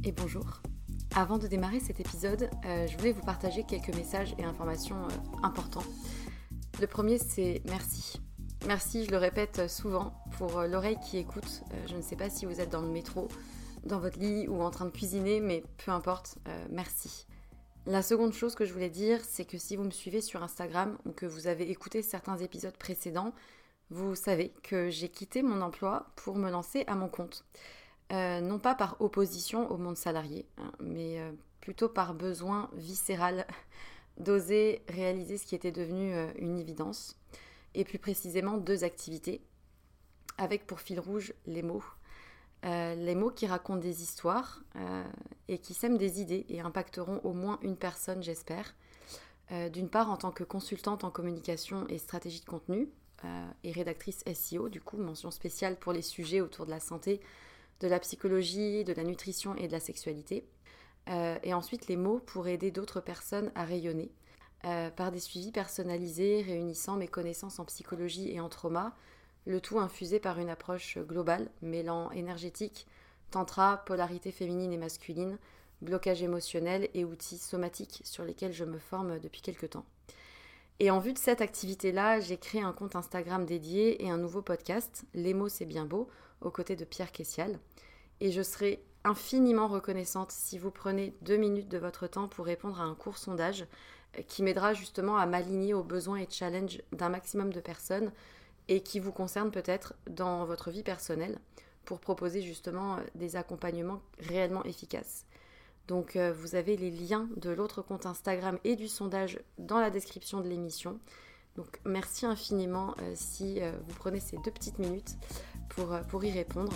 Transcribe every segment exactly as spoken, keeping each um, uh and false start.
et bonjour. Avant de démarrer cet épisode, euh, je voulais vous partager quelques messages et informations euh, importants. Le premier, c'est merci. Merci, je le répète souvent, pour euh, l'oreille qui écoute. Euh, je ne sais pas si vous êtes dans le métro, dans votre lit ou en train de cuisiner, mais peu importe, euh, merci. La seconde chose que je voulais dire, c'est que si vous me suivez sur Instagram ou que vous avez écouté certains épisodes précédents, vous savez que j'ai quitté mon emploi pour me lancer à mon compte. Euh, non pas par opposition au monde salarié, hein, mais euh, plutôt par besoin viscéral d'oser réaliser ce qui était devenu euh, une évidence, et plus précisément deux activités, avec pour fil rouge les mots. Euh, les mots qui racontent des histoires euh, et qui sèment des idées et impacteront au moins une personne, j'espère. Euh, d'une part, en tant que consultante en communication et stratégie de contenu, euh, et rédactrice S E O, du coup, mention spéciale pour les sujets autour de la santé, de la psychologie, de la nutrition et de la sexualité. Euh, et ensuite, les mots pour aider d'autres personnes à rayonner, euh, par des suivis personnalisés réunissant mes connaissances en psychologie et en trauma, le tout infusé par une approche globale, mêlant énergétique, tantra, polarité féminine et masculine, blocage émotionnel et outils somatiques sur lesquels je me forme depuis quelques temps. Et en vue de cette activité-là, j'ai créé un compte Instagram dédié et un nouveau podcast, Les mots c'est bien beau, aux côtés de Pierre Kessial. Et je serai infiniment reconnaissante si vous prenez deux minutes de votre temps pour répondre à un court sondage qui m'aidera justement à m'aligner aux besoins et challenges d'un maximum de personnes et qui vous concerne peut-être dans votre vie personnelle pour proposer justement des accompagnements réellement efficaces. Donc euh, vous avez les liens de l'autre compte Instagram et du sondage dans la description de l'émission. Donc merci infiniment euh, si euh, vous prenez ces deux petites minutes pour, euh, pour y répondre.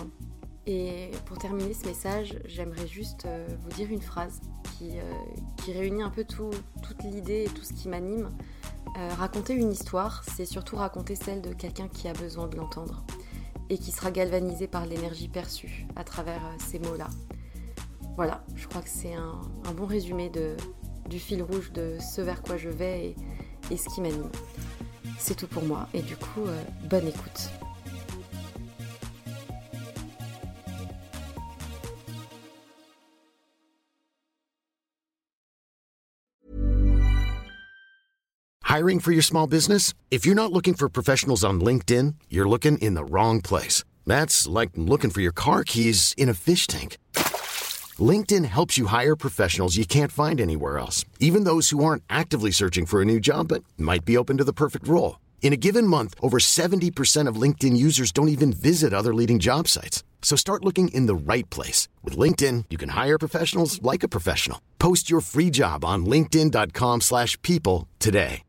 Et pour terminer ce message, j'aimerais juste euh, vous dire une phrase qui, euh, qui réunit un peu tout, toute l'idée et tout ce qui m'anime. Euh, raconter une histoire, c'est surtout raconter celle de quelqu'un qui a besoin de l'entendre et qui sera galvanisé par l'énergie perçue à travers euh, ces mots-là. Voilà, je crois que c'est un, un bon résumé de, du fil rouge de ce vers quoi je vais et, et ce qui m'anime. C'est tout pour moi et du coup, euh, bonne écoute. Hiring for your small business? If you're not looking for professionals on LinkedIn, you're looking in the wrong place. That's like looking for your car keys in a fish tank. LinkedIn helps you hire professionals you can't find anywhere else, even those who aren't actively searching for a new job but might be open to the perfect role. In a given month, over seventy percent of LinkedIn users don't even visit other leading job sites. So start looking in the right place. With LinkedIn, you can hire professionals like a professional. Post your free job on linkedin.com slash people today.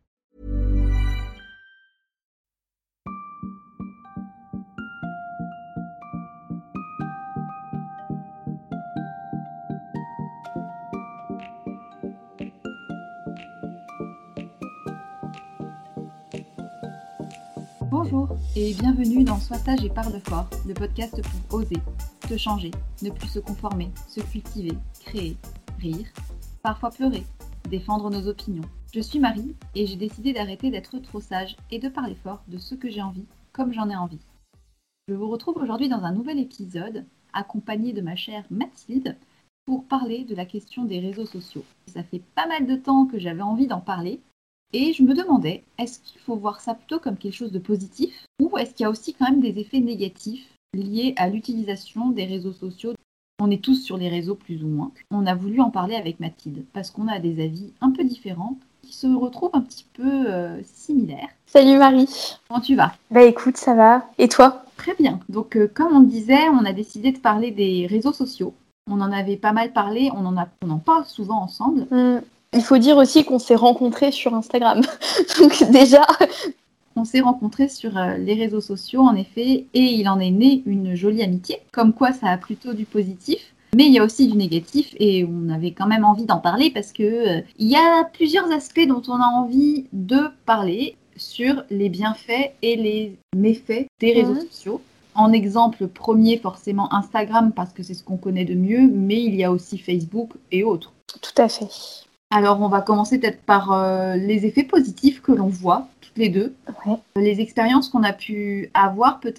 Bonjour et bienvenue dans Sois sage et parle fort, le podcast pour oser, se changer, ne plus se conformer, se cultiver, créer, rire, parfois pleurer, défendre nos opinions. Je suis Marie et j'ai décidé d'arrêter d'être trop sage et de parler fort de ce que j'ai envie, comme j'en ai envie. Je vous retrouve aujourd'hui dans un nouvel épisode, accompagné de ma chère Mathilde, pour parler de la question des réseaux sociaux. Ça fait pas mal de temps que j'avais envie d'en parler. Et je me demandais, est-ce qu'il faut voir ça plutôt comme quelque chose de positif ou est-ce qu'il y a aussi quand même des effets négatifs liés à l'utilisation des réseaux sociaux ? On est tous sur les réseaux plus ou moins. On a voulu en parler avec Mathilde parce qu'on a des avis un peu différents qui se retrouvent un petit peu euh, similaires. Salut Marie. Comment tu vas ? Bah écoute, ça va. Et toi ? Très bien. Donc euh, comme on le disait, on a décidé de parler des réseaux sociaux. On en avait pas mal parlé, on en, a, on en parle souvent ensemble. Mmh. Il faut dire aussi qu'on s'est rencontrés sur Instagram. Donc déjà... On s'est rencontrés sur euh, les réseaux sociaux, en effet, et il en est né une jolie amitié. Comme quoi, ça a plutôt du positif. Mais il y a aussi du négatif, et on avait quand même envie d'en parler parce que euh, il y a plusieurs aspects dont on a envie de parler sur les bienfaits et les méfaits des réseaux mmh. sociaux. En exemple premier, forcément Instagram, parce que c'est ce qu'on connaît de mieux, mais il y a aussi Facebook et autres. Tout à fait. Alors, on va commencer peut-être par euh, les effets positifs que l'on voit, toutes les deux. Ouais. Les expériences qu'on a pu avoir peut-être,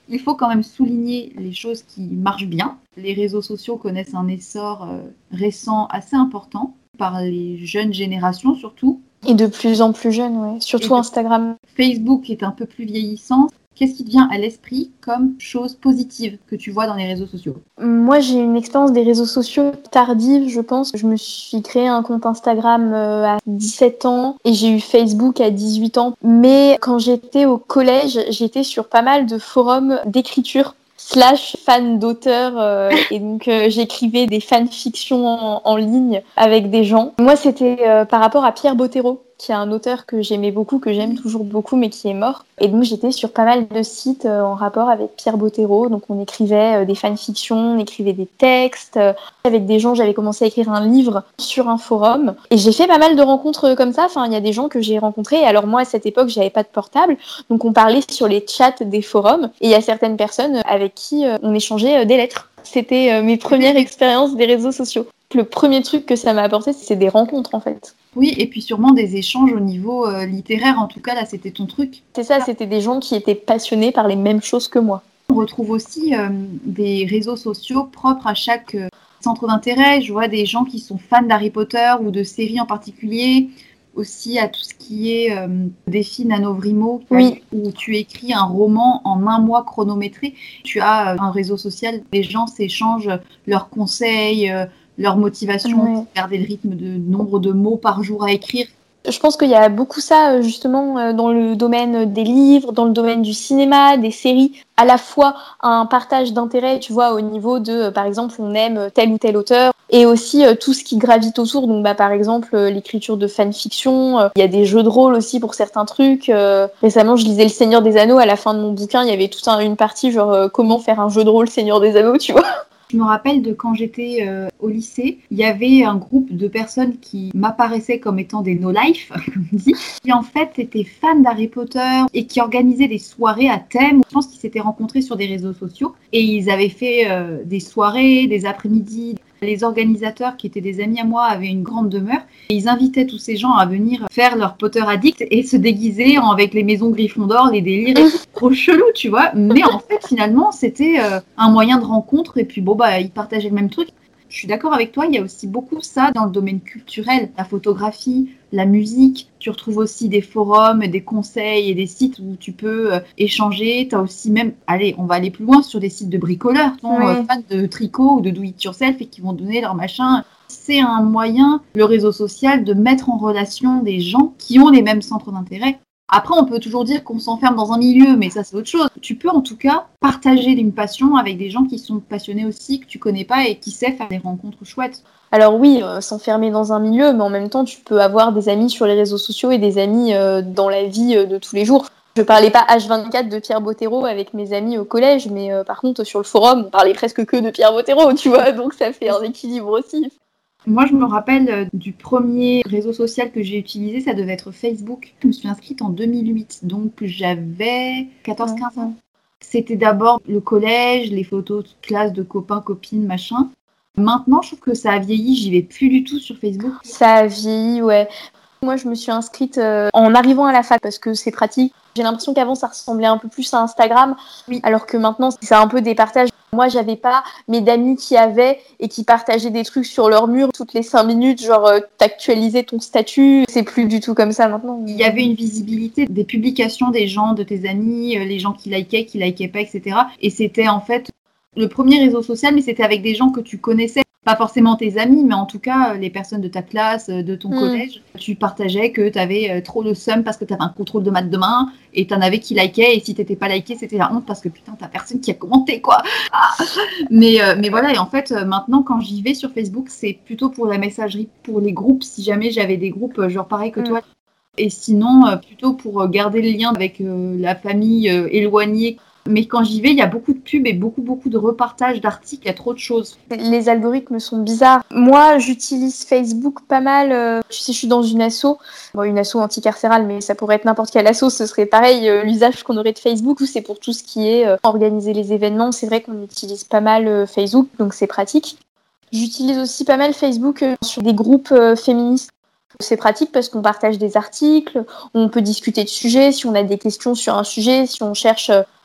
Il faut quand même souligner les choses qui marchent bien. Les réseaux sociaux connaissent un essor euh, récent assez important, par les jeunes générations surtout. Et de plus en plus jeunes, ouais. Surtout de... Instagram. Facebook est un peu plus vieillissant. Qu'est-ce qui te vient à l'esprit comme chose positive que tu vois dans les réseaux sociaux ? Moi, j'ai une expérience des réseaux sociaux tardive, je pense. Je me suis créé un compte Instagram à dix-sept ans et j'ai eu Facebook à dix-huit ans. Mais quand j'étais au collège, j'étais sur pas mal de forums d'écriture slash fan d'auteurs euh, et donc euh, j'écrivais des fanfictions en, en ligne avec des gens. Moi, c'était euh, par rapport à Pierre Bottero, qui est un auteur que j'aimais beaucoup, que j'aime toujours beaucoup, mais qui est mort. Et donc, j'étais sur pas mal de sites euh, en rapport avec Pierre Bottero. Donc, on écrivait euh, des fanfictions, on écrivait des textes. Euh, avec des gens, j'avais commencé à écrire un livre sur un forum. Et j'ai fait pas mal de rencontres comme ça. Enfin, il y a des gens que j'ai rencontrés. Et alors, moi, à cette époque, j'avais pas de portable. Donc, on parlait sur les chats des forums. Et il y a certaines personnes avec qui euh, on échangeait euh, des lettres. C'était euh, mes premières expériences des réseaux sociaux. Le premier truc que ça m'a apporté, c'est des rencontres, en fait. Oui, et puis sûrement des échanges au niveau euh, littéraire. En tout cas, là, c'était ton truc. C'est ça, c'était des gens qui étaient passionnés par les mêmes choses que moi. On retrouve aussi euh, des réseaux sociaux propres à chaque euh, centre d'intérêt. Je vois des gens qui sont fans d'Harry Potter ou de séries en particulier. Aussi à tout ce qui est euh, défi NaNoWriMo, oui. où tu écris un roman en un mois chronométré. Tu as euh, un réseau social, les gens s'échangent leurs conseils, euh, leur motivation ouais. pour garder le rythme de nombre de mots par jour à écrire. Je pense qu'il y a beaucoup ça justement dans le domaine des livres, dans le domaine du cinéma, des séries, à la fois un partage d'intérêt, tu vois, au niveau de, par exemple, on aime tel ou tel auteur, et aussi tout ce qui gravite autour, donc bah, par exemple l'écriture de fanfiction, il y a des jeux de rôle aussi pour certains trucs. Récemment, je lisais Le Seigneur des Anneaux, à la fin de mon bouquin, il y avait toute un, une partie genre comment faire un jeu de rôle Seigneur des Anneaux, tu vois. Je me rappelle de quand j'étais euh, au lycée, il y avait un groupe de personnes qui m'apparaissaient comme étant des no-life, comme on dit, qui en fait étaient fans d'Harry Potter et qui organisaient des soirées à thème. Je pense qu'ils s'étaient rencontrés sur des réseaux sociaux et ils avaient fait euh, des soirées, des après-midi. Les organisateurs, qui étaient des amis à moi, avaient une grande demeure et ils invitaient tous ces gens à venir faire leur Potter addict et se déguiser en, avec les maisons Gryffondor, les délires, et trop chelou, tu vois. Mais en fait, finalement, c'était euh, un moyen de rencontre et puis bon, bah, ils partageaient le même truc. Je suis d'accord avec toi, il y a aussi beaucoup ça dans le domaine culturel, la photographie, la musique. Tu retrouves aussi des forums, des conseils et des sites où tu peux euh, échanger. Tu as aussi même, allez, on va aller plus loin sur des sites de bricoleurs, qui sont euh, fans de tricot ou de do-it-yourself et qui vont donner leur machin. C'est un moyen, le réseau social, de mettre en relation des gens qui ont les mêmes centres d'intérêt. Après, on peut toujours dire qu'on s'enferme dans un milieu, mais ça, c'est autre chose. Tu peux en tout cas partager une passion avec des gens qui sont passionnés aussi, que tu connais pas et qui savent faire des rencontres chouettes. Alors oui, euh, s'enfermer dans un milieu, mais en même temps, tu peux avoir des amis sur les réseaux sociaux et des amis euh, dans la vie euh, de tous les jours. Je parlais pas H vingt-quatre de Pierre Bottero avec mes amis au collège, mais euh, par contre, sur le forum, on parlait presque que de Pierre Bottero, tu vois, donc ça fait un équilibre aussi. Moi, je me rappelle du premier réseau social que j'ai utilisé, ça devait être Facebook. Je me suis inscrite en deux mille huit, donc j'avais quatorze quinze ans. C'était d'abord le collège, les photos de classe de copains, copines, machin. Maintenant, je trouve que ça a vieilli, j'y vais plus du tout sur Facebook. Ça a vieilli, ouais. Moi, je me suis inscrite euh, en arrivant à la fac parce que c'est pratique. J'ai l'impression qu'avant, ça ressemblait un peu plus à Instagram, oui. Alors que maintenant, c'est un peu des partages. Moi, j'avais pas mes d'amis qui avaient et qui partageaient des trucs sur leur mur toutes les cinq minutes, genre euh, t'actualisais ton statut. C'est plus du tout comme ça maintenant. Il y avait une visibilité des publications des gens, de tes amis, euh, les gens qui likaient, qui likaient pas, et cetera. Et c'était en fait le premier réseau social, mais c'était avec des gens que tu connaissais. Pas forcément tes amis, mais en tout cas, les personnes de ta classe, de ton mmh. collège. Tu partageais que tu avais trop le seum parce que tu avais un contrôle de maths demain et tu en avais qui likaient. Et si tu n'étais pas liké, c'était la honte parce que putain, t'as personne qui a commenté, quoi. Ah mais, euh, mais voilà, et en fait, maintenant, quand j'y vais sur Facebook, c'est plutôt pour la messagerie, pour les groupes, si jamais j'avais des groupes, genre pareil que mmh. toi. Et sinon, euh, plutôt pour garder le lien avec euh, la famille euh, éloignée. Mais quand j'y vais, il y a beaucoup de pubs et beaucoup, beaucoup de repartages d'articles, il y a trop de choses. Les algorithmes sont bizarres. Moi, j'utilise Facebook pas mal. Euh, tu sais, je suis dans une asso, bon, une asso anticarcérale, mais ça pourrait être n'importe quelle asso, ce serait pareil, euh, l'usage qu'on aurait de Facebook, c'est pour tout ce qui est euh, organiser les événements. C'est vrai qu'on utilise pas mal euh, Facebook, donc c'est pratique. J'utilise aussi pas mal Facebook euh, sur des groupes euh, féministes. C'est pratique parce qu'on partage des articles, on peut discuter de sujets, si on a des questions sur un sujet, si on cherche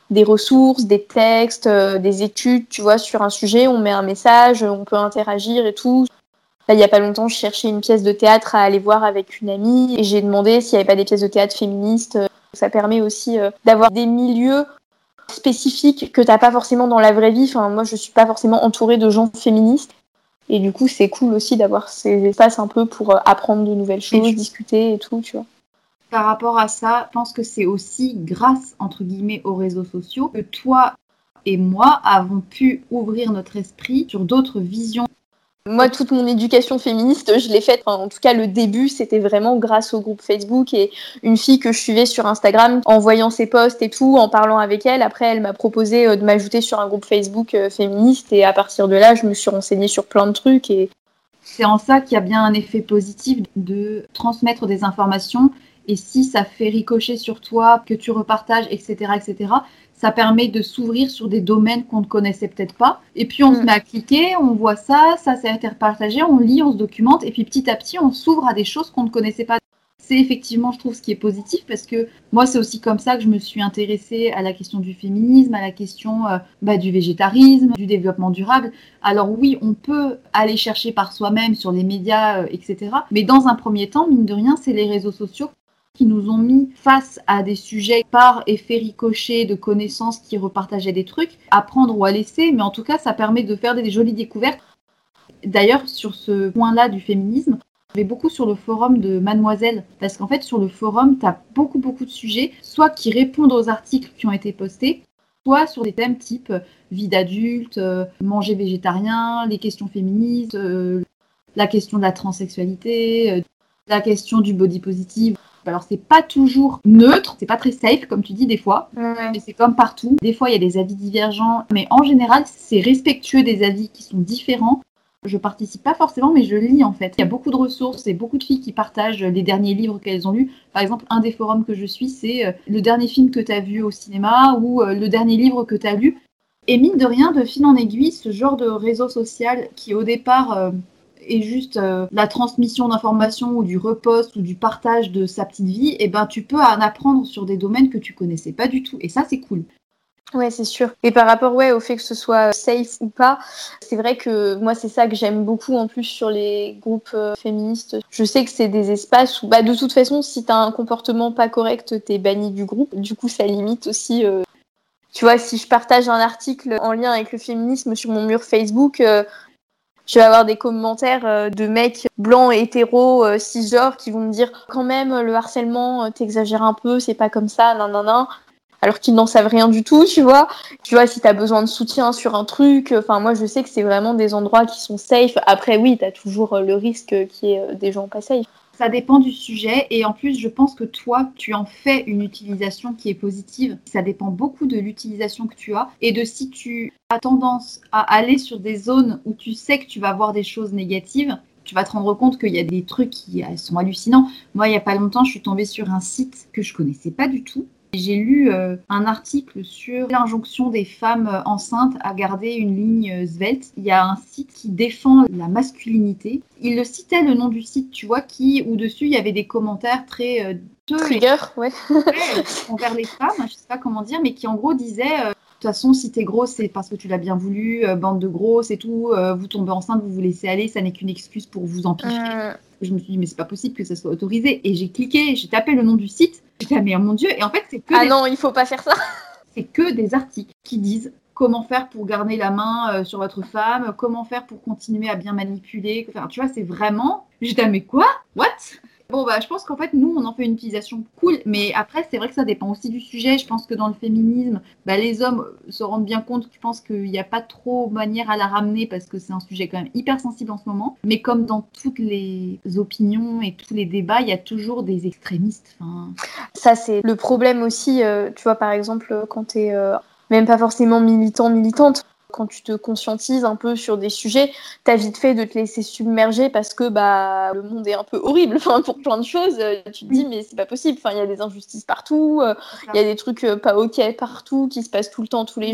des ressources, des textes, euh, des études, tu vois, sur un sujet, on met un message, on peut interagir et tout. Là, il n'y a pas longtemps, je cherchais une pièce de théâtre à aller voir avec une amie et j'ai demandé s'il n'y avait pas des pièces de théâtre féministes. Ça permet aussi euh, d'avoir des milieux spécifiques que tu n'as pas forcément dans la vraie vie. Enfin, moi, je ne suis pas forcément entourée de gens féministes. Et du coup, c'est cool aussi d'avoir ces espaces un peu pour euh, apprendre de nouvelles choses, je... discuter et tout, tu vois. Par rapport à ça, je pense que c'est aussi grâce, entre guillemets, aux réseaux sociaux que toi et moi avons pu ouvrir notre esprit sur d'autres visions. Moi, toute mon éducation féministe, je l'ai faite, enfin, en tout cas le début, c'était vraiment grâce au groupe Facebook et une fille que je suivais sur Instagram, en voyant ses posts et tout, en parlant avec elle. Après, elle m'a proposé de m'ajouter sur un groupe Facebook féministe et à partir de là, je me suis renseignée sur plein de trucs. Et... C'est en ça qu'il y a bien un effet positif de transmettre des informations et si ça fait ricocher sur toi, que tu repartages, et cetera, et cetera, ça permet de s'ouvrir sur des domaines qu'on ne connaissait peut-être pas. Et puis, on mmh. se met à cliquer, on voit ça, ça s'est interpartagé, on lit, on se documente. Et puis, petit à petit, on s'ouvre à des choses qu'on ne connaissait pas. C'est effectivement, je trouve, ce qui est positif parce que moi, c'est aussi comme ça que je me suis intéressée à la question du féminisme, à la question euh, bah, du végétarisme, du développement durable. Alors oui, on peut aller chercher par soi-même sur les médias, euh, et cetera. Mais dans un premier temps, mine de rien, c'est les réseaux sociaux qui nous ont mis face à des sujets par effet ricochet de connaissances qui repartageaient des trucs, à prendre ou à laisser, mais en tout cas, ça permet de faire des jolies découvertes. D'ailleurs, sur ce point-là du féminisme, je vais beaucoup sur le forum de Mademoiselle, parce qu'en fait, sur le forum, tu as beaucoup, beaucoup de sujets, soit qui répondent aux articles qui ont été postés, soit sur des thèmes type vie d'adulte, euh, manger végétarien, les questions féministes, euh, la question de la transsexualité, euh, la question du body positive. Alors, c'est pas toujours neutre, c'est pas très safe, comme tu dis, des fois. Ouais. Mais c'est comme partout. Des fois, il y a des avis divergents. Mais en général, c'est respectueux des avis qui sont différents. Je participe pas forcément, mais je lis, en fait. Il y a beaucoup de ressources et beaucoup de filles qui partagent les derniers livres qu'elles ont lus. Par exemple, un des forums que je suis, c'est euh, le dernier film que tu as vu au cinéma ou euh, le dernier livre que tu as lu. Et mine de rien, de fil en aiguille, ce genre de réseau social qui, au départ... Euh, et juste euh, la transmission d'informations ou du repost ou du partage de sa petite vie, et ben tu peux en apprendre sur des domaines que tu connaissais pas du tout. Et ça, c'est cool. Ouais, c'est sûr. Et par rapport ouais, au fait que ce soit safe ou pas, c'est vrai que moi, c'est ça que j'aime beaucoup en plus sur les groupes euh, féministes. Je sais que c'est des espaces où, bah, de toute façon, si t'as un comportement pas correct, t'es banni du groupe. Du coup, ça limite aussi... Euh... Tu vois, si je partage un article en lien avec le féminisme sur mon mur Facebook... Euh, je vais avoir des commentaires de mecs blancs, hétéros, euh, cisgenres qui vont me dire quand même le harcèlement, t'exagères un peu, c'est pas comme ça, nan nan nan. Alors qu'ils n'en savent rien du tout, tu vois. Tu vois, si t'as besoin de soutien sur un truc, enfin moi je sais que c'est vraiment des endroits qui sont safe. Après oui, t'as toujours le risque qu'il y ait des gens pas safe. Ça dépend du sujet et en plus je pense que toi tu en fais une utilisation qui est positive. Ça dépend beaucoup de l'utilisation que tu as et de si tu as tendance à aller sur des zones où tu sais que tu vas voir des choses négatives. Tu vas te rendre compte qu'il y a des trucs qui sont hallucinants. Moi il n'y a pas longtemps je suis tombée sur un site que je connaissais pas du tout. J'ai lu euh, un article sur l'injonction des femmes enceintes à garder une ligne svelte. Il y a un site qui défend la masculinité. Il le citait le nom du site, tu vois, qui où dessus il y avait des commentaires très euh, trigger, ouais, envers les femmes. Je sais pas comment dire, mais qui en gros disaient euh, de toute façon, si t'es grosse, c'est parce que tu l'as bien voulu. Euh, bande de grosses et tout. Euh, vous tombez enceinte, vous vous laissez aller. Ça n'est qu'une excuse pour vous empiffrer. Euh... Je me suis dit mais c'est pas possible que ça soit autorisé. Et j'ai cliqué, j'ai tapé le nom du site. J'étais ah mais oh mon Dieu. Et en fait c'est que ah des... non il faut pas faire ça. C'est que des articles qui disent comment faire pour garder la main euh, sur votre femme, comment faire pour continuer à bien manipuler. Enfin tu vois c'est vraiment. J'étais ah mais quoi? What? Bon, bah, je pense qu'en fait, nous, on en fait une utilisation cool, mais après, c'est vrai que ça dépend aussi du sujet. Je pense que dans le féminisme, bah, les hommes se rendent bien compte, je pense qu'il n'y a pas trop manière à la ramener parce que c'est un sujet quand même hyper sensible en ce moment. Mais comme dans toutes les opinions et tous les débats, il y a toujours des extrémistes. Enfin... Ça, c'est le problème aussi, euh, tu vois, par exemple, quand tu es euh, même pas forcément militant, militante, quand tu te conscientises un peu sur des sujets, t'as vite fait de te laisser submerger parce que bah le monde est un peu horrible. Enfin, pour plein de choses, tu te dis mais c'est pas possible. Enfin, il y a des injustices partout, il euh, y a des trucs euh, pas ok partout qui se passent tout le temps, tous les jours.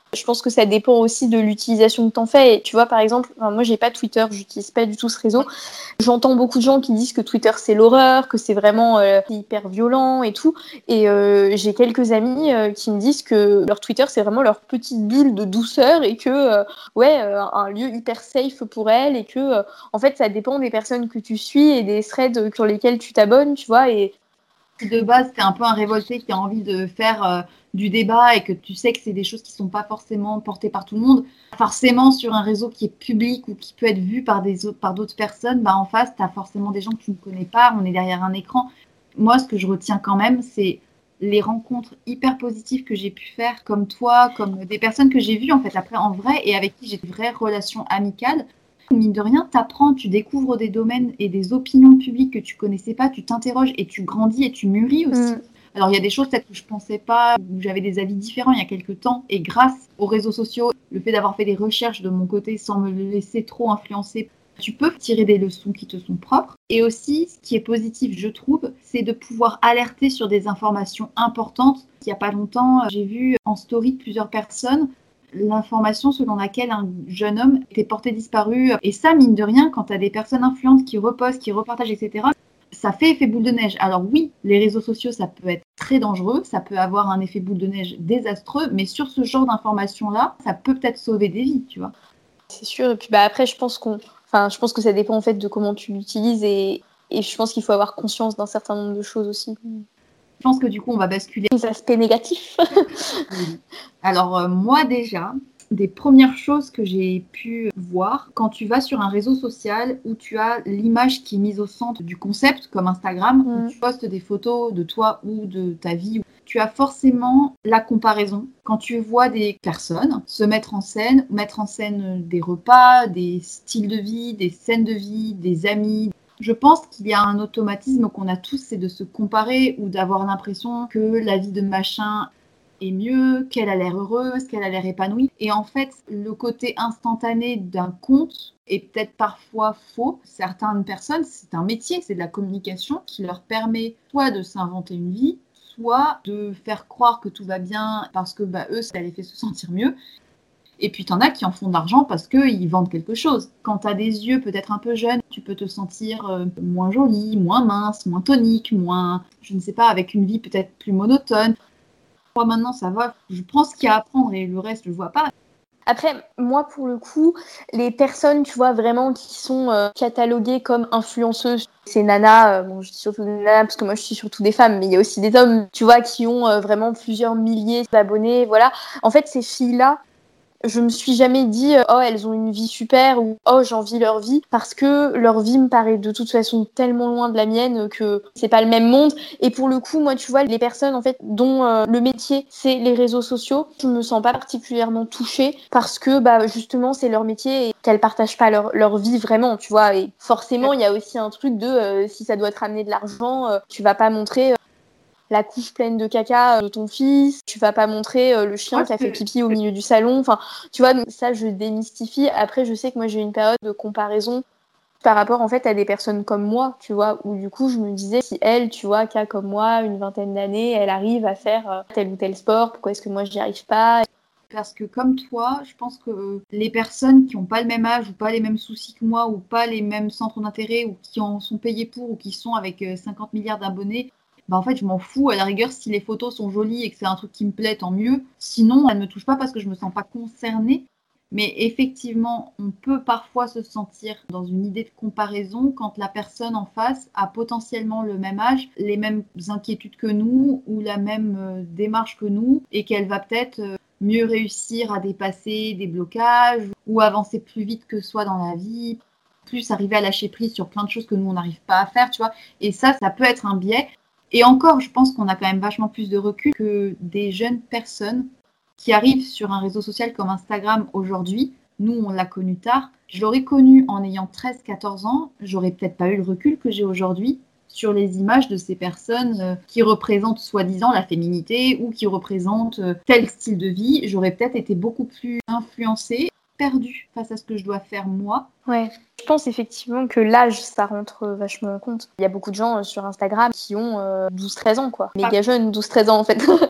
Je pense que ça dépend aussi de l'utilisation que t'en fais. Et tu vois, par exemple, enfin, moi, j'ai pas Twitter, j'utilise pas du tout ce réseau. J'entends beaucoup de gens qui disent que Twitter, c'est l'horreur, que c'est vraiment euh, hyper violent et tout. Et euh, j'ai quelques amis euh, qui me disent que leur Twitter, c'est vraiment leur petite bulle de douceur et que, euh, ouais, euh, un lieu hyper safe pour elles et que, euh, en fait, ça dépend des personnes que tu suis et des threads sur lesquels tu t'abonnes, tu vois. Et de base, t'es un peu un révolté qui a envie de faire euh, du débat et que tu sais que c'est des choses qui sont pas forcément portées par tout le monde. Forcément, sur un réseau qui est public ou qui peut être vu par des autres, par d'autres personnes, bah en face, t'as forcément des gens que tu ne connais pas. On est derrière un écran. Moi, ce que je retiens quand même, c'est les rencontres hyper positives que j'ai pu faire, comme toi, comme des personnes que j'ai vues en fait après en vrai et avec qui j'ai de vraies relations amicales. Mine de rien, t'apprends, tu découvres des domaines et des opinions publiques que tu connaissais pas, tu t'interroges et tu grandis et tu mûris aussi. Mm. Alors il y a des choses peut-être que je pensais pas, où j'avais des avis différents il y a quelques temps, et grâce aux réseaux sociaux, le fait d'avoir fait des recherches de mon côté sans me laisser trop influencer, tu peux tirer des leçons qui te sont propres. Et aussi, ce qui est positif, je trouve, c'est de pouvoir alerter sur des informations importantes. Il y a pas longtemps, j'ai vu en story de plusieurs personnes l'information selon laquelle un jeune homme était porté disparu. Et ça, mine de rien, quand tu as des personnes influentes qui repostent, qui repartagent, et cetera, ça fait effet boule de neige. Alors oui, les réseaux sociaux, ça peut être très dangereux, ça peut avoir un effet boule de neige désastreux, mais sur ce genre d'informations-là, ça peut peut-être sauver des vies, tu vois. C'est sûr. Et puis bah, après, je pense, qu'on... enfin, je pense que ça dépend en fait de comment tu l'utilises et, et je pense qu'il faut avoir conscience d'un certain nombre de choses aussi. Je pense que du coup, on va basculer. Les aspects négatifs. Oui. Alors, euh, moi déjà, des premières choses que j'ai pu voir, quand tu vas sur un réseau social où tu as l'image qui est mise au centre du concept, comme Instagram, mmh. où tu postes des photos de toi ou de ta vie, tu as forcément la comparaison. Quand tu vois des personnes se mettre en scène, mettre en scène des repas, des styles de vie, des scènes de vie, des amis. Je pense qu'il y a un automatisme qu'on a tous, c'est de se comparer ou d'avoir l'impression que la vie de machin est mieux, qu'elle a l'air heureuse, qu'elle a l'air épanouie. Et en fait, le côté instantané d'un compte est peut-être parfois faux. Certaines personnes, c'est un métier, c'est de la communication qui leur permet soit de s'inventer une vie, soit de faire croire que tout va bien parce que bah, eux, ça les fait se sentir mieux. Et puis, t'en as qui en font de l'argent parce qu'ils vendent quelque chose. Quand t'as des yeux peut-être un peu jeunes, tu peux te sentir euh, moins jolie, moins mince, moins tonique, moins, je ne sais pas, avec une vie peut-être plus monotone. Moi, maintenant, ça va. Je prends ce qu'il y a à apprendre et le reste, je le vois pas. Après, moi, pour le coup, les personnes, tu vois, vraiment qui sont euh, cataloguées comme influenceuses, ces nanas, euh, bon, je dis surtout des nanas parce que moi, je suis surtout des femmes, mais il y a aussi des hommes, tu vois, qui ont euh, vraiment plusieurs milliers d'abonnés, voilà. En fait, ces filles-là, je me suis jamais dit oh elles ont une vie super ou oh j'envie leur vie parce que leur vie me paraît de toute façon tellement loin de la mienne que c'est pas le même monde. Et pour le coup, moi tu vois, les personnes en fait dont euh, le métier c'est les réseaux sociaux, je me sens pas particulièrement touchée parce que bah justement c'est leur métier et qu'elles partagent pas leur leur vie vraiment, tu vois. Et forcément il y a aussi un truc de euh, si ça doit te ramener de l'argent, euh, tu vas pas montrer euh, la couche pleine de caca de ton fils, tu vas pas montrer euh, le chien ouais, qui a fait pipi au milieu du salon, enfin, tu vois, ça je démystifie. Après, je sais que moi j'ai eu une période de comparaison par rapport en fait à des personnes comme moi, tu vois, où du coup je me disais si elle, tu vois, qui a comme moi une vingtaine d'années, elle arrive à faire euh, tel ou tel sport, pourquoi est-ce que moi j'y arrive pas ? Parce que comme toi, je pense que les personnes qui n'ont pas le même âge ou pas les mêmes soucis que moi ou pas les mêmes centres d'intérêt ou qui en sont payés pour ou qui sont avec cinquante milliards d'abonnés, bah en fait, je m'en fous. À la rigueur, si les photos sont jolies et que c'est un truc qui me plaît, tant mieux. Sinon, elles ne me touchent pas parce que je me sens pas concernée. Mais effectivement, on peut parfois se sentir dans une idée de comparaison quand la personne en face a potentiellement le même âge, les mêmes inquiétudes que nous ou la même euh, démarche que nous et qu'elle va peut-être euh, mieux réussir à dépasser des blocages ou avancer plus vite que soi dans la vie, plus arriver à lâcher prise sur plein de choses que nous, on n'arrive pas à faire, tu vois. Et ça, ça peut être un biais. Et encore, je pense qu'on a quand même vachement plus de recul que des jeunes personnes qui arrivent sur un réseau social comme Instagram aujourd'hui. Nous, on l'a connu tard. Je l'aurais connu en ayant treize quatorze ans. J'aurais peut-être pas eu le recul que j'ai aujourd'hui sur les images de ces personnes qui représentent soi-disant la féminité ou qui représentent tel style de vie. J'aurais peut-être été beaucoup plus influencée, perdue face à ce que je dois faire moi. Ouais, je pense effectivement que l'âge, ça rentre vachement en compte. Il y a beaucoup de gens euh, sur Instagram qui ont euh, douze treize ans, quoi. Méga jeunes, douze treize ans, en fait.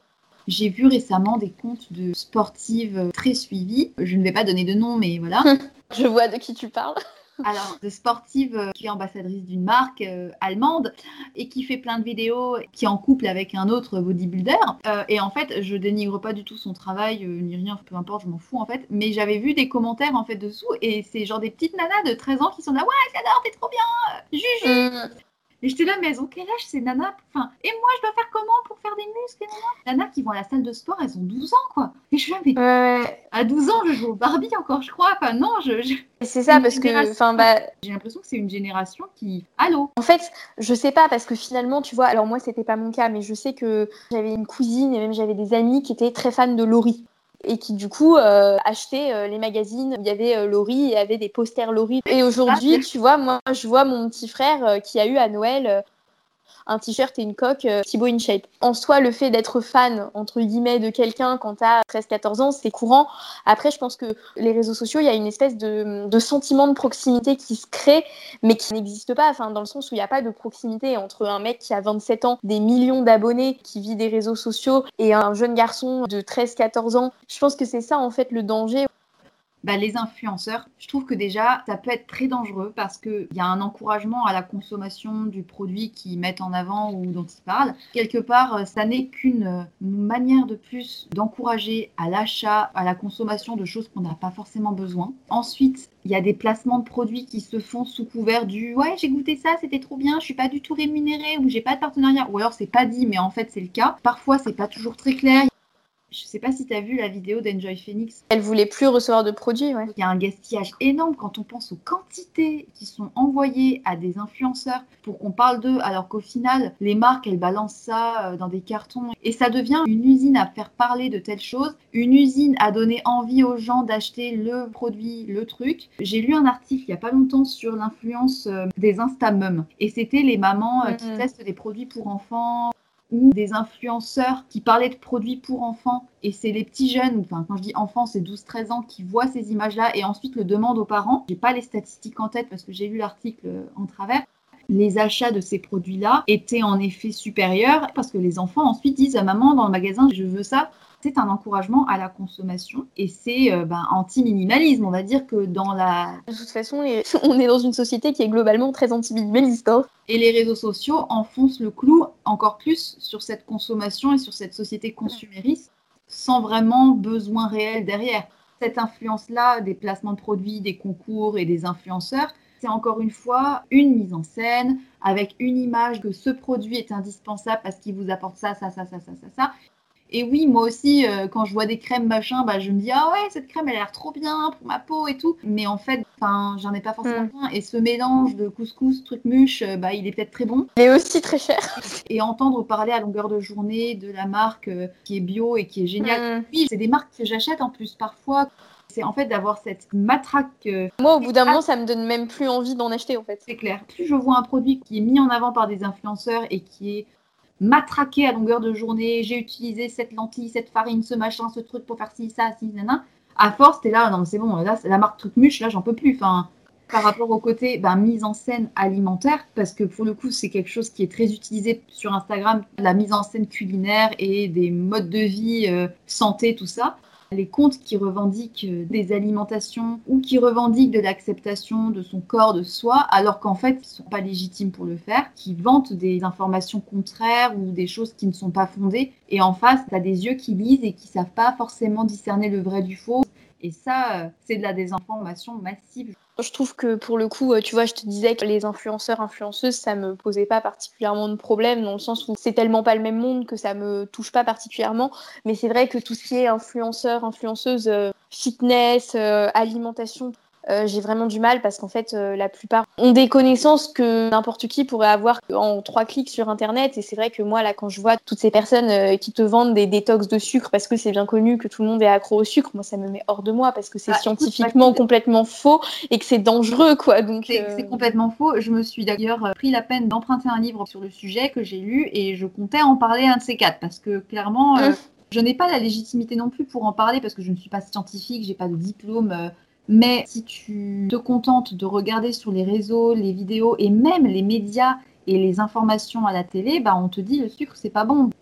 J'ai vu récemment des comptes de sportives très suivies. Je ne vais pas donner de nom, mais voilà. Je vois de qui tu parles. Alors, de sportive euh, qui est ambassadrice d'une marque euh, allemande et qui fait plein de vidéos, qui est en couple avec un autre bodybuilder. Euh, et en fait, je dénigre pas du tout son travail, euh, ni rien, peu importe, je m'en fous en fait. Mais j'avais vu des commentaires en fait dessous et c'est genre des petites nanas de treize ans qui sont là, ouais, j'adore, t'es trop bien, Juju. Mmh. Et j'étais là, mais elles ont quel âge ces nanas? Enfin, et moi, je dois faire comment pour faire des muscles? Les nanas qui vont à la salle de sport, elles ont douze ans, quoi. Et je suis là, mais Ouais. à douze ans, je joue au Barbie encore, je crois. Enfin, non, je... je... C'est ça, Une parce que, génération. enfin, bah, J'ai l'impression que c'est une génération qui... Allô? en fait, je sais pas, parce que finalement, tu vois, alors moi, c'était pas mon cas, mais je sais que j'avais une cousine et même j'avais des amis qui étaient très fans de Laurie. Et qui, du coup, euh, achetaient euh, les magazines où il y avait euh, Laurie et avait des posters Laurie. Et aujourd'hui, tu vois, moi, je vois mon petit frère euh, qui a eu à Noël euh, un t-shirt et une coque euh, Thibaut InShape. En soi, le fait d'être fan, entre guillemets, de quelqu'un quand t'as treize quatorze ans, c'est courant. Après, je pense que les réseaux sociaux, il y a une espèce de, de sentiment de proximité qui se crée, mais qui n'existe pas, enfin, dans le sens où il n'y a pas de proximité entre un mec qui a vingt-sept ans, des millions d'abonnés, qui vit des réseaux sociaux, et un jeune garçon de treize quatorze ans. Je pense que c'est ça, en fait, le danger. Bah, les influenceurs, je trouve que déjà, ça peut être très dangereux parce qu'il y a un encouragement à la consommation du produit qu'ils mettent en avant ou dont ils parlent. Quelque part, ça n'est qu'une manière de plus d'encourager à l'achat, à la consommation de choses qu'on n'a pas forcément besoin. Ensuite, il y a des placements de produits qui se font sous couvert du « ouais, j'ai goûté ça, c'était trop bien, je suis pas du tout rémunérée » ou « j'ai pas de partenariat » ou alors c'est pas dit, mais en fait c'est le cas. Parfois, c'est pas toujours très clair. Je sais pas si tu as vu la vidéo d'Enjoy Phoenix. Elle voulait plus recevoir de produits, ouais. Il y a un gaspillage énorme quand on pense aux quantités qui sont envoyées à des influenceurs pour qu'on parle d'eux, alors qu'au final, les marques, elles balancent ça dans des cartons. Et ça devient une usine à faire parler de telles choses, une usine à donner envie aux gens d'acheter le produit, le truc. J'ai lu un article il n'y a pas longtemps sur l'influence des Instamums. Et c'était les mamans mmh. qui testent des produits pour enfants, ou des influenceurs qui parlaient de produits pour enfants, et c'est les petits jeunes, enfin quand je dis enfants, c'est douze treize ans, qui voient ces images-là et ensuite le demandent aux parents. J'ai pas les statistiques en tête parce que j'ai lu l'article en travers. Les achats de ces produits-là étaient en effet supérieurs parce que les enfants ensuite disent à maman dans le magasin, je veux ça. C'est un encouragement à la consommation et c'est euh, ben, anti-minimalisme. On va dire que dans la... De toute façon, les... on est dans une société qui est globalement très anti-minimaliste. Hein. Et les réseaux sociaux enfoncent le clou encore plus sur cette consommation et sur cette société consumériste sans vraiment besoin réel derrière. Cette influence-là des placements de produits, des concours et des influenceurs, c'est encore une fois une mise en scène avec une image que ce produit est indispensable parce qu'il vous apporte ça, ça, ça, ça, ça, ça, ça. Et oui, moi aussi, euh, quand je vois des crèmes machin, bah, je me dis « Ah ouais, cette crème, elle a l'air trop bien pour ma peau et tout. » Mais en fait, j'en ai pas forcément besoin. Mm. Et ce mélange de couscous, truc muche, bah, il est peut-être très bon. Il est aussi très cher. Et entendre parler à longueur de journée de la marque euh, qui est bio et qui est géniale. Mm. Oui, c'est des marques que j'achète en plus parfois. C'est en fait d'avoir cette matraque. Euh, Moi, au bout d'un moment, ça me donne même plus envie d'en acheter, en fait. C'est clair. Plus je vois un produit qui est mis en avant par des influenceurs et qui est matraqué à longueur de journée, j'ai utilisé cette lentille, cette farine, ce machin, ce truc pour faire ci, ça, ci, nana. À force, t'es là, non, c'est bon, là, c'est la marque truc muche, là, j'en peux plus. Enfin, par rapport au côté ben, mise en scène alimentaire, parce que pour le coup, c'est quelque chose qui est très utilisé sur Instagram, la mise en scène culinaire et des modes de vie, euh, santé, tout ça. Les comptes qui revendiquent des alimentations ou qui revendiquent de l'acceptation de son corps, de soi, alors qu'en fait, ils ne sont pas légitimes pour le faire, qui vantent des informations contraires ou des choses qui ne sont pas fondées. Et en face, tu as des yeux qui lisent et qui ne savent pas forcément discerner le vrai du faux. Et ça, c'est de la désinformation massive. Je trouve que pour le coup, tu vois, je te disais que les influenceurs, influenceuses, ça me posait pas particulièrement de problème dans le sens où c'est tellement pas le même monde que ça me touche pas particulièrement. Mais c'est vrai que tout ce qui est influenceur, influenceuse, euh, fitness, euh, alimentation, euh, j'ai vraiment du mal parce qu'en fait, euh, la plupart ont des connaissances que n'importe qui pourrait avoir en trois clics sur Internet. Et c'est vrai que moi, là, quand je vois toutes ces personnes euh, qui te vendent des détox de sucre parce que c'est bien connu que tout le monde est accro au sucre, moi, ça me met hors de moi parce que c'est ah, scientifiquement écoute, complètement faux et que c'est dangereux, quoi. Donc, c'est, euh... c'est complètement faux. Je me suis d'ailleurs pris la peine d'emprunter un livre sur le sujet que j'ai lu et je comptais en parler à un de ces quatre parce que clairement, euh, mmh. je n'ai pas la légitimité non plus pour en parler parce que je ne suis pas scientifique, j'ai pas de diplôme. Euh, Mais si tu te contentes de regarder sur les réseaux, les vidéos et même les médias et les informations à la télé, bah on te dit le sucre c'est pas bon.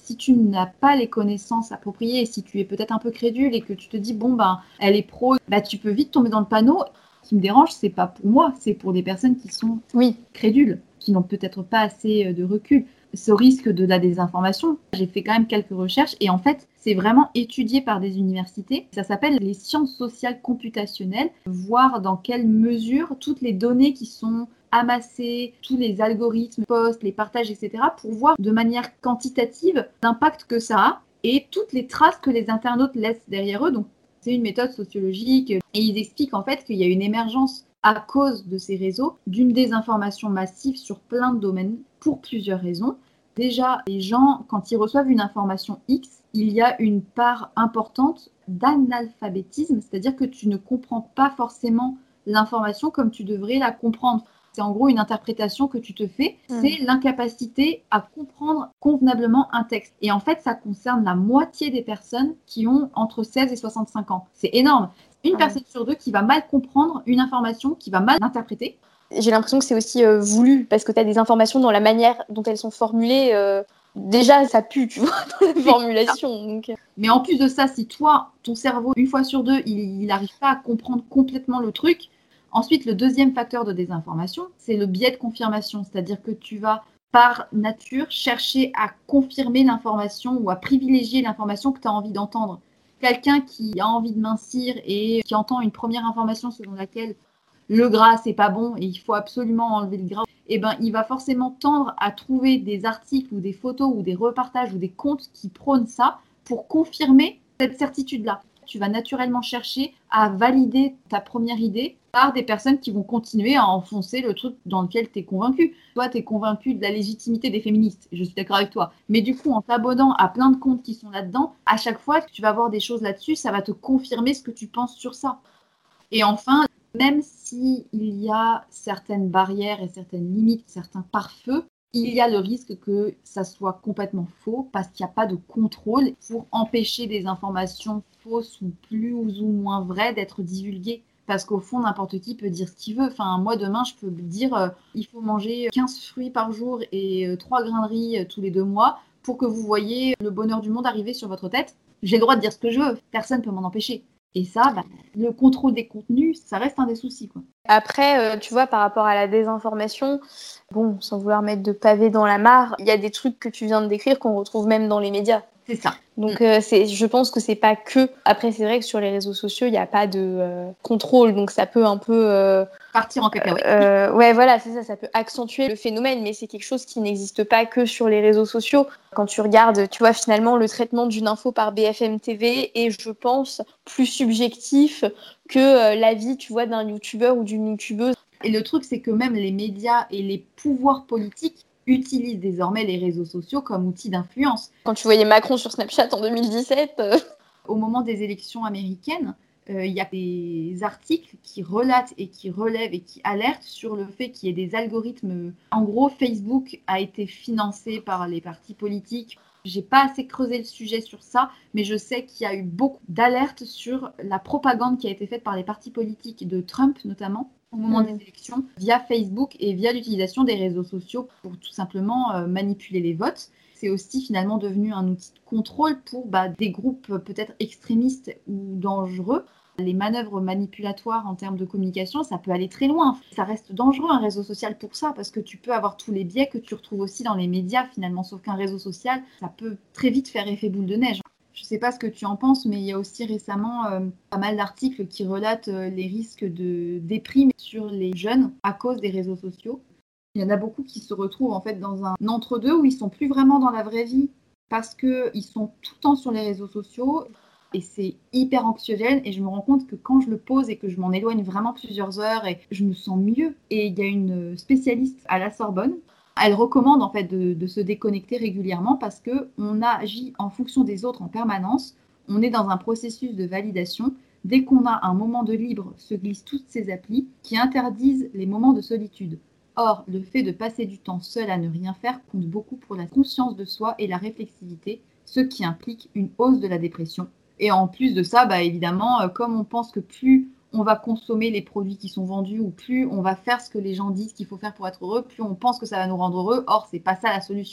Si tu n'as pas les connaissances appropriées et si tu es peut-être un peu crédule et que tu te dis, bon, ben, elle est pro, bah, tu peux vite tomber dans le panneau. Ce qui me dérange, c'est pas pour moi, c'est pour des personnes qui sont Oui. crédules, qui n'ont peut-être pas assez de recul. Ce risque de la désinformation, j'ai fait quand même quelques recherches et en fait, c'est vraiment étudié par des universités. Ça s'appelle les sciences sociales computationnelles, voir dans quelle mesure toutes les données qui sont amassées, tous les algorithmes, posts, les partages, et cetera, pour voir de manière quantitative l'impact que ça a et toutes les traces que les internautes laissent derrière eux. Donc, c'est une méthode sociologique et ils expliquent en fait qu'il y a une émergence à cause de ces réseaux d'une désinformation massive sur plein de domaines pour plusieurs raisons. Déjà, les gens, quand ils reçoivent une information X, il y a une part importante d'analphabétisme, c'est-à-dire que tu ne comprends pas forcément l'information comme tu devrais la comprendre. C'est en gros une interprétation que tu te fais, mmh. c'est l'incapacité à comprendre convenablement un texte. Et en fait, ça concerne la moitié des personnes qui ont entre seize et soixante-cinq ans. C'est énorme. Une ah personne ouais. sur deux qui va mal comprendre une information, qui va mal l'interpréter. J'ai l'impression que c'est aussi euh, voulu, parce que tu as des informations dans la manière dont elles sont formulées. Euh, déjà, ça pue, tu vois, dans la formulation. Donc... Mais en plus de ça, si toi, ton cerveau, une fois sur deux, il n'arrive pas à comprendre complètement le truc, ensuite, le deuxième facteur de désinformation, c'est le biais de confirmation. C'est-à-dire que tu vas, par nature, chercher à confirmer l'information ou à privilégier l'information que tu as envie d'entendre. Quelqu'un qui a envie de mincir et qui entend une première information selon laquelle le gras, c'est pas bon et il faut absolument enlever le gras, eh ben, il va forcément tendre à trouver des articles ou des photos ou des repartages ou des comptes qui prônent ça pour confirmer cette certitude-là. Tu vas naturellement chercher à valider ta première idée par des personnes qui vont continuer à enfoncer le truc dans lequel tu es convaincu. Toi, tu es convaincu de la légitimité des féministes, et je suis d'accord avec toi. Mais du coup, en t'abonnant à plein de comptes qui sont là-dedans, à chaque fois que tu vas voir des choses là-dessus, ça va te confirmer ce que tu penses sur ça. Et enfin, même s'il y a certaines barrières et certaines limites, certains pare-feux, il y a le risque que ça soit complètement faux parce qu'il n'y a pas de contrôle pour empêcher des informations fausses ou plus ou moins vraies d'être divulguées. Parce qu'au fond, n'importe qui peut dire ce qu'il veut. Enfin, moi, demain, je peux dire euh, il faut manger quinze fruits par jour et euh, trois grains de riz euh, tous les deux mois pour que vous voyez le bonheur du monde arriver sur votre tête. J'ai le droit de dire ce que je veux. Personne ne peut m'en empêcher. Et ça, bah, le contrôle des contenus, ça reste un des soucis, quoi. Après, euh, tu vois, par rapport à la désinformation, bon, sans vouloir mettre de pavé dans la mare, il y a des trucs que tu viens de décrire qu'on retrouve même dans les médias. C'est ça. Donc, euh, c'est, je pense que c'est pas que... Après, c'est vrai que sur les réseaux sociaux, il n'y a pas de euh, contrôle, donc ça peut un peu... Euh, Partir en cacahuète. Euh, ouais, voilà, c'est ça, ça peut accentuer le phénomène, mais c'est quelque chose qui n'existe pas que sur les réseaux sociaux. Quand tu regardes, tu vois, finalement, le traitement d'une info par B F M T V est, je pense, plus subjectif que euh, l'avis, tu vois, d'un youtubeur ou d'une youtubeuse. Et le truc, c'est que même les médias et les pouvoirs politiques utilisent désormais les réseaux sociaux comme outil d'influence. Quand tu voyais Macron sur Snapchat en deux mille dix-sept... Euh... Au moment des élections américaines, il euh, y a des articles qui relatent et qui relèvent et qui alertent sur le fait qu'il y ait des algorithmes. En gros, Facebook a été financé par les partis politiques. J'ai pas assez creusé le sujet sur ça, mais je sais qu'il y a eu beaucoup d'alertes sur la propagande qui a été faite par les partis politiques de Trump notamment au moment mmh. des élections via Facebook et via l'utilisation des réseaux sociaux pour tout simplement euh, manipuler les votes. C'est aussi finalement devenu un outil de contrôle pour bah, des groupes peut-être extrémistes ou dangereux. Les manœuvres manipulatoires en termes de communication, ça peut aller très loin. Ça reste dangereux un réseau social pour ça, parce que tu peux avoir tous les biais que tu retrouves aussi dans les médias finalement, sauf qu'un réseau social, ça peut très vite faire effet boule de neige. Je ne sais pas ce que tu en penses, mais il y a aussi récemment euh, pas mal d'articles qui relatent euh, les risques de déprime sur les jeunes à cause des réseaux sociaux. Il y en a beaucoup qui se retrouvent en fait dans un entre-deux où ils sont plus vraiment dans la vraie vie parce qu'ils sont tout le temps sur les réseaux sociaux et c'est hyper anxiogène et je me rends compte que quand je le pose et que je m'en éloigne vraiment plusieurs heures et je me sens mieux. Et il y a une spécialiste à la Sorbonne, elle recommande en fait de, de se déconnecter régulièrement parce qu'on agit en fonction des autres en permanence, on est dans un processus de validation. Dès qu'on a un moment de libre, se glissent toutes ces applis qui interdisent les moments de solitude. Or, le fait de passer du temps seul à ne rien faire compte beaucoup pour la conscience de soi et la réflexivité, ce qui implique une hausse de la dépression. Et en plus de ça, bah évidemment, euh, comme on pense que plus on va consommer les produits qui sont vendus ou plus on va faire ce que les gens disent qu'il faut faire pour être heureux, plus on pense que ça va nous rendre heureux. Or, c'est pas ça la solution.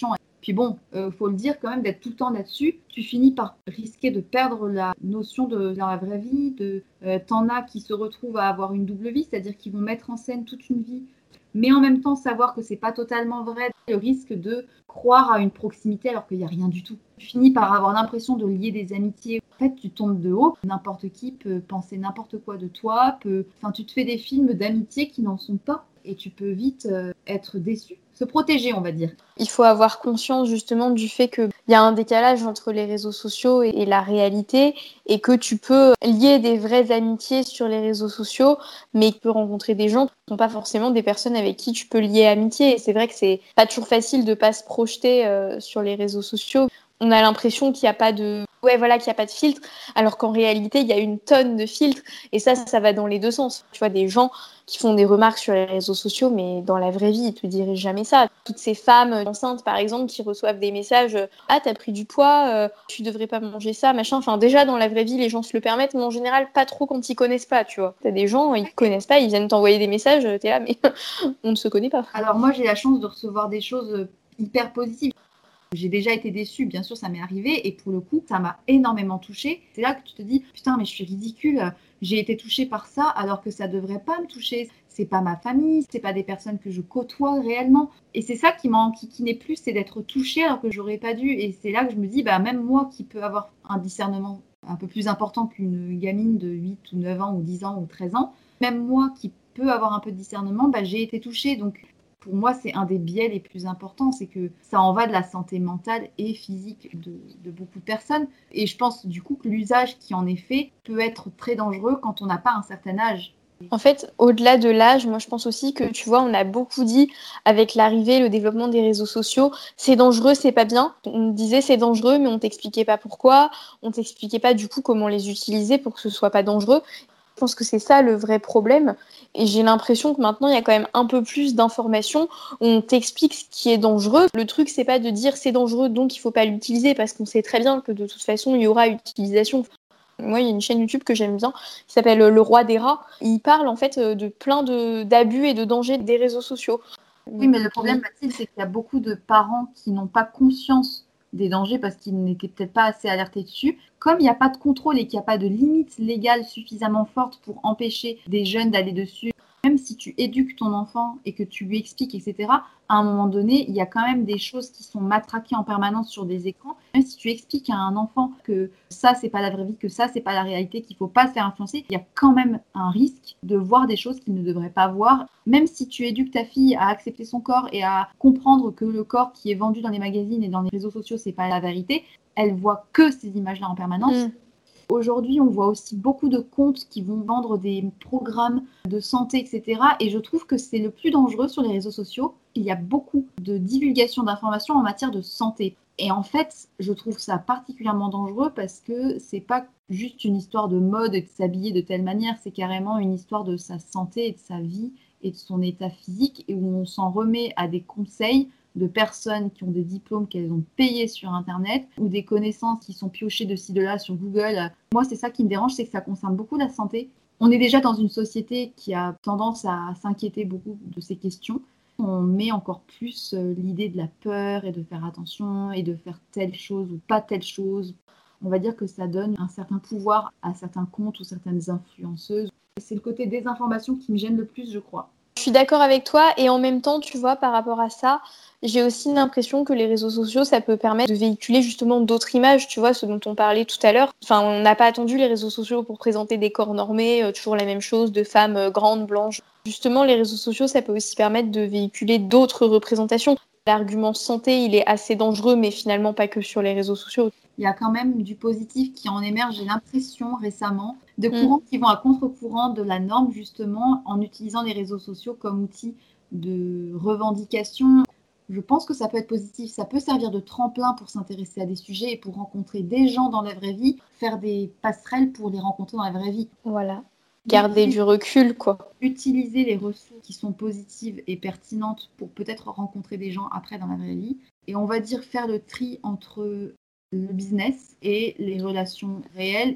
Puis bon, euh, faut le dire quand même, d'être tout le temps là-dessus, tu finis par risquer de perdre la notion de dans la vraie vie. De, euh, t'en as qui se retrouvent à avoir une double vie, c'est-à-dire qu'ils vont mettre en scène toute une vie, mais en même temps savoir que c'est pas totalement vrai. Le risque de croire à une proximité alors qu'il n'y a rien du tout. Tu finis par avoir l'impression de lier des amitiés. En fait, tu tombes de haut. N'importe qui peut penser n'importe quoi de toi. Peut... Enfin, tu te fais des films d'amitié qui n'en sont pas. Et tu peux vite euh, être déçu. Se protéger, on va dire. Il faut avoir conscience justement du fait qu'il y a un décalage entre les réseaux sociaux et, et la réalité, et que tu peux lier des vraies amitiés sur les réseaux sociaux, mais tu peux rencontrer des gens qui ne sont pas forcément des personnes avec qui tu peux lier amitié. Et c'est vrai que c'est pas toujours facile de ne pas se projeter euh, sur les réseaux sociaux. On a l'impression qu'il n'y a pas de... Ouais, voilà, qu'il n'y a pas de filtre, alors qu'en réalité, il y a une tonne de filtres, et ça, ça va dans les deux sens. Tu vois, des gens qui font des remarques sur les réseaux sociaux, mais dans la vraie vie, ils te diraient jamais ça. Toutes ces femmes enceintes, par exemple, qui reçoivent des messages « Ah, t'as pris du poids, euh, tu devrais pas manger ça, machin ». Enfin, déjà, dans la vraie vie, les gens se le permettent, mais en général, pas trop quand ils connaissent pas, tu vois. T'as des gens, ils connaissent pas, ils viennent t'envoyer des messages, t'es là, mais on ne se connaît pas. Alors moi, j'ai la chance de recevoir des choses hyper positives. J'ai déjà été déçue, bien sûr, ça m'est arrivé, et pour le coup, ça m'a énormément touchée. C'est là que tu te dis, putain, mais je suis ridicule, j'ai été touchée par ça, alors que ça devrait pas me toucher. C'est pas ma famille, c'est pas des personnes que je côtoie réellement. Et c'est ça qui m'enquiquinait plus, c'est d'être touchée alors que j'aurais pas dû. Et c'est là que je me dis, bah, même moi qui peux avoir un discernement un peu plus important qu'une gamine de huit ou neuf ans ou dix ans ou treize ans, même moi qui peux avoir un peu de discernement, bah, j'ai été touchée. Donc, pour moi, c'est un des biais les plus importants, c'est que ça en va de la santé mentale et physique de, de beaucoup de personnes. Et je pense du coup que l'usage qui en est fait peut être très dangereux quand on n'a pas un certain âge. En fait, au-delà de l'âge, moi je pense aussi que, tu vois, on a beaucoup dit avec l'arrivée, le développement des réseaux sociaux, c'est dangereux, c'est pas bien. On disait c'est dangereux, mais on t'expliquait pas pourquoi, on t'expliquait pas du coup comment les utiliser pour que ce soit pas dangereux. Je pense que c'est ça le vrai problème, et j'ai l'impression que maintenant il y a quand même un peu plus d'informations où on t'explique ce qui est dangereux. Le truc, c'est pas de dire c'est dangereux donc il faut pas l'utiliser, parce qu'on sait très bien que de toute façon il y aura utilisation. Moi, il y a une chaîne YouTube que j'aime bien qui s'appelle Le Roi des Rats. Il parle en fait de plein de, d'abus et de dangers des réseaux sociaux. Oui, mais le problème, Mathilde, c'est qu'il y a beaucoup de parents qui n'ont pas conscience des dangers parce qu'ils n'étaient peut-être pas assez alertés dessus. Comme il n'y a pas de contrôle et qu'il n'y a pas de limite légale suffisamment forte pour empêcher des jeunes d'aller dessus, même si tu éduques ton enfant et que tu lui expliques, et cetera, à un moment donné, il y a quand même des choses qui sont matraquées en permanence sur des écrans. Même si tu expliques à un enfant que ça, c'est pas la vraie vie, que ça, c'est pas la réalité, qu'il faut pas se faire influencer, il y a quand même un risque de voir des choses qu'il ne devrait pas voir. Même si tu éduques ta fille à accepter son corps et à comprendre que le corps qui est vendu dans les magazines et dans les réseaux sociaux, c'est pas la vérité, elle voit que ces images-là en permanence. Mmh. Aujourd'hui, on voit aussi beaucoup de comptes qui vont vendre des programmes de santé, et cetera. Et je trouve que c'est le plus dangereux sur les réseaux sociaux. Il y a beaucoup de divulgation d'informations en matière de santé. Et en fait, je trouve ça particulièrement dangereux parce que c'est pas juste une histoire de mode et de s'habiller de telle manière, c'est carrément une histoire de sa santé et de sa vie et de son état physique, et où on s'en remet à des conseils de personnes qui ont des diplômes qu'elles ont payés sur Internet, ou des connaissances qui sont piochées de ci, de là sur Google. Moi, c'est ça qui me dérange, c'est que ça concerne beaucoup la santé. On est déjà dans une société qui a tendance à s'inquiéter beaucoup de ces questions. On met encore plus l'idée de la peur et de faire attention et de faire telle chose ou pas telle chose. On va dire que ça donne un certain pouvoir à certains comptes ou certaines influenceuses. C'est le côté désinformation qui me gêne le plus, je crois. Je suis d'accord avec toi, et en même temps, tu vois, par rapport à ça, j'ai aussi l'impression que les réseaux sociaux, ça peut permettre de véhiculer justement d'autres images, tu vois, ce dont on parlait tout à l'heure. Enfin, on n'a pas attendu les réseaux sociaux pour présenter des corps normés, euh, toujours la même chose, de femmes euh, grandes, blanches. Justement, les réseaux sociaux, ça peut aussi permettre de véhiculer d'autres représentations. L'argument santé, il est assez dangereux, mais finalement pas que sur les réseaux sociaux. Il y a quand même du positif qui en émerge, j'ai l'impression récemment, de courants mmh. qui vont à contre-courant de la norme, justement, en utilisant les réseaux sociaux comme outil de revendication. Je pense que ça peut être positif, ça peut servir de tremplin pour s'intéresser à des sujets et pour rencontrer des gens dans la vraie vie, faire des passerelles pour les rencontrer dans la vraie vie. Voilà, garder du recul, quoi. Utiliser les ressources qui sont positives et pertinentes pour peut-être rencontrer des gens après dans la vraie vie. Et on va dire faire le tri entre le business et les relations réelles.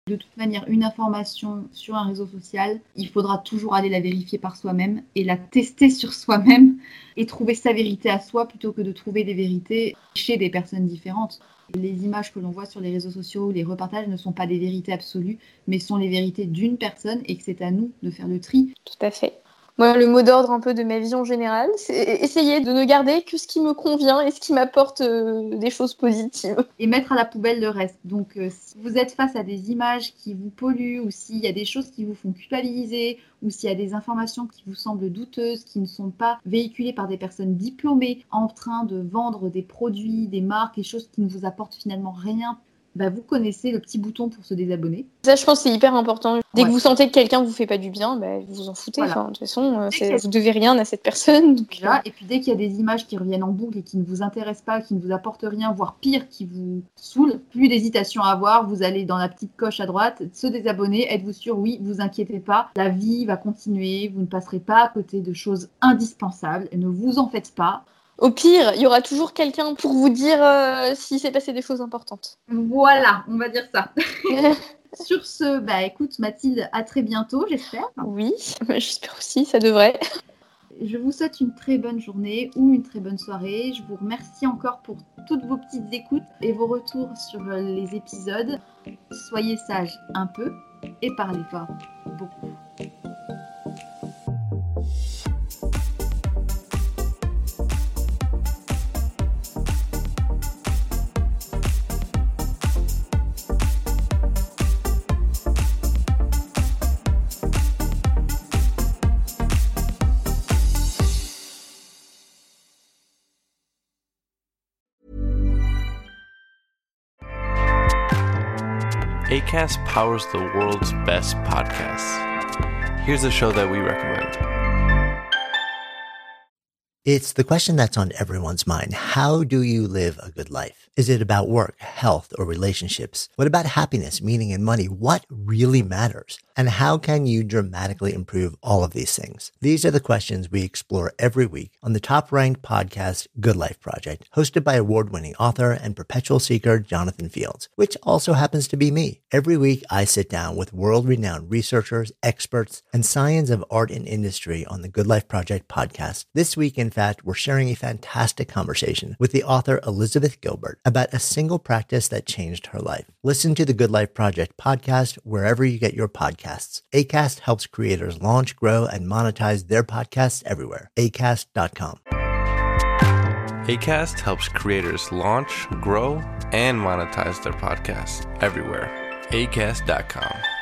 De toute manière, une information sur un réseau social, il faudra toujours aller la vérifier par soi-même et la tester sur soi-même et trouver sa vérité à soi plutôt que de trouver des vérités chez des personnes différentes. Les images que l'on voit sur les réseaux sociaux, les repartages ne sont pas des vérités absolues, mais sont les vérités d'une personne et que c'est à nous de faire le tri. Tout à fait. Moi, le mot d'ordre un peu de ma vie en général, c'est essayer de ne garder que ce qui me convient et ce qui m'apporte euh, des choses positives. Et mettre à la poubelle le reste. Donc, euh, si vous êtes face à des images qui vous polluent, ou s'il y a des choses qui vous font culpabiliser, ou s'il y a des informations qui vous semblent douteuses, qui ne sont pas véhiculées par des personnes diplômées, en train de vendre des produits, des marques, des choses qui ne vous apportent finalement rien, bah, vous connaissez le petit bouton pour se désabonner. Ça, je pense que c'est hyper important. Dès ouais. que vous sentez que quelqu'un vous fait pas du bien, bah, vous vous en foutez. Voilà. Enfin, de toute façon, euh, a... vous devez rien à cette personne. Donc... Déjà, et puis dès qu'il y a des images qui reviennent en boucle et qui ne vous intéressent pas, qui ne vous apportent rien, voire pire, qui vous saoulent, plus d'hésitation à avoir, vous allez dans la petite coche à droite, se désabonner, êtes-vous sûr? Oui, vous inquiétez pas, la vie va continuer, vous ne passerez pas à côté de choses indispensables, ne vous en faites pas. Au pire, il y aura toujours quelqu'un pour vous dire euh, s'il s'est passé des choses importantes. Voilà, on va dire ça. Sur ce, bah écoute Mathilde, à très bientôt, j'espère. Oui, j'espère aussi, ça devrait. Je vous souhaite une très bonne journée ou une très bonne soirée. Je vous remercie encore pour toutes vos petites écoutes et vos retours sur les épisodes. Soyez sages un peu et parlez fort beaucoup. Acast powers the world's best podcasts. Here's a show that we recommend. It's the question that's on everyone's mind. How do you live a good life? Is it about work, health, or relationships? What about happiness, meaning, and money? What really matters? And how can you dramatically improve all of these things? These are the questions we explore every week on the top-ranked podcast, Good Life Project, hosted by award-winning author and perpetual seeker Jonathan Fields, which also happens to be me. Every week, I sit down with world-renowned researchers, experts, and science of art and industry on the Good Life Project podcast. This week, in fact, we're sharing a fantastic conversation with the author Elizabeth Gilbert about a single practice that changed her life. Listen to the Good Life Project podcast wherever you get your podcasts. Acast helps creators launch, grow, and monetize their podcasts everywhere. acast dot com. Acast helps creators launch, grow, and monetize their podcasts everywhere. acast dot com.